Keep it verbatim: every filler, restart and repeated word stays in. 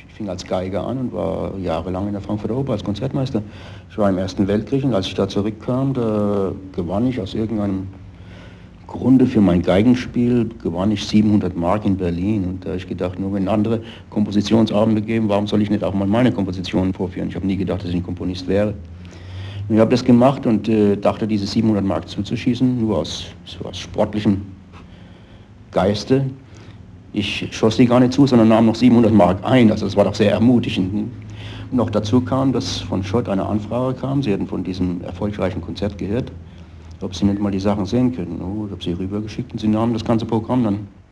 ich fing als Geiger an und war jahrelang in der Frankfurter Oper als Konzertmeister. Ich war im Ersten Weltkrieg und als ich da zurückkam, da gewann ich aus irgendeinem Grunde für mein Geigenspiel, gewann ich siebenhundert Mark in Berlin. Und da habe ich gedacht, nur wenn andere Kompositionsabende geben, warum soll ich nicht auch mal meine Kompositionen vorführen? Ich habe nie gedacht, dass ich ein Komponist wäre. Und ich habe das gemacht und äh, dachte, diese siebenhundert Mark zuzuschießen, nur aus, so aus sportlichem Geiste. Ich schoss die gar nicht zu, sondern nahm noch siebenhundert Mark ein. Also das war doch sehr ermutigend. Und noch dazu kam, dass von Schott eine Anfrage kam. Sie hätten von diesem erfolgreichen Konzert gehört, ob Sie nicht mal die Sachen sehen können. Oh, ich habe sie rübergeschickt und sie nahmen das ganze Programm dann